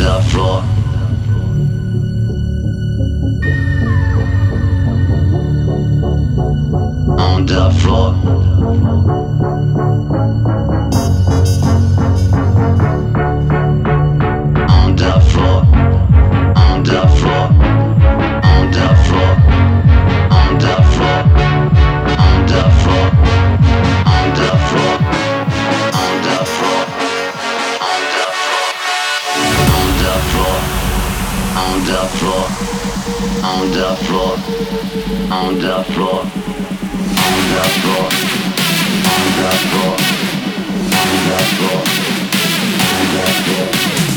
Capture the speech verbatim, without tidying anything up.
the floor. On the floor. On the floor. On the floor. On the floor. On the floor. On the floor. On the floor. On the floor. On the floor. On the floor. On the floor. On the floor. On the floor. On the floor. On the floor. On the floor. On the floor.